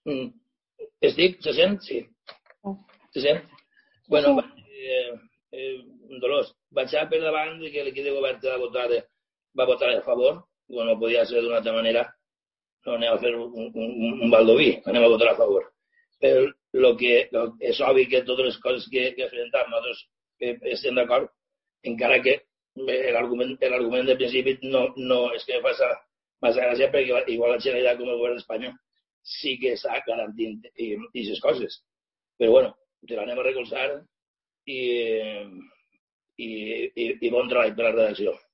Estic? Se sent? Sí. Se sent? Bueno, Dolors, vaig a per davant que l'equip de govern va votar a favor, quan no podia ser d'una altra manera, no anem a fer un baldoví, anem a votar a favor. Però és obvi que totes les coses que has presentat nosaltres estem d'acord, encara que l'argument de principi no és que faci massa gràcia, perquè igual la Generalitat com el govern d'Espanya sí que està garantint aquestes coses. Però bueno, te l'anem a recolzar i bon treball per la redacció.